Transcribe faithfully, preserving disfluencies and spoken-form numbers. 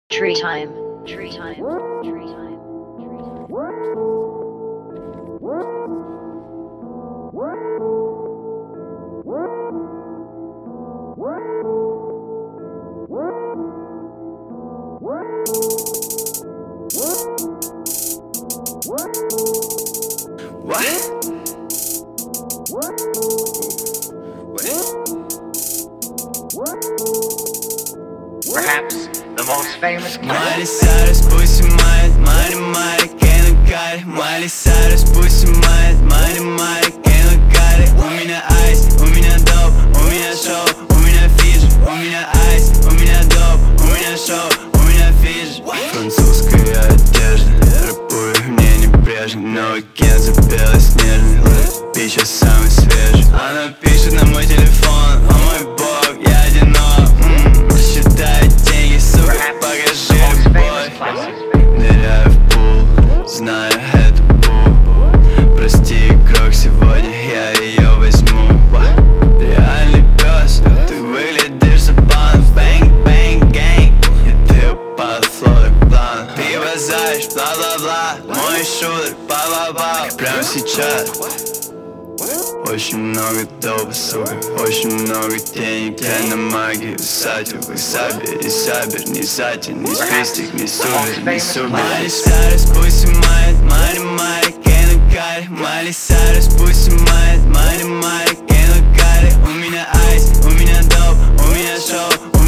Tree time. Tree time. Tree time. What? Perhaps the most famous Miley Cyrus, пусть снимает, Мари Мари, Кена Карри. Майли Сайрус, пусть снимает, Мари Мари, Кена Карри. У меня айс, у меня доп, у меня шоу, у меня фиш, у меня айс, у меня доп, у меня шоу, у меня фиш. Французская одежда, рэпую мне небрежно, новый Кенза белоснежный, лэп пища самый свежий. Она пишет на мой телефон, о мой бог, я одинок. М-м, считаю деньги, сука, покажи любовь. Ныряю в пул, знаю это пул. Прости, игрок, сегодня я ее возьму. Реальный пес, ты выглядишь забавно. Бэнг, бэнг, гэнг, и ты упал, флоу как план. Ты базаришь, бла-бла-бла, мой шутер, ба-ба-ба. Прямо сейчас очень много доба, сука, очень много денег. Я на магии усадил, как сабер, и сабер, не сатир, не спистик, не сувер, не сувер. Майли Сайрус, пусть снимает, Мари Мари, Кена Карри. Майли Сайрус, пусть снимает, Мари Мари, Кена Карри. У меня айс, у меня доп, у меня шоу,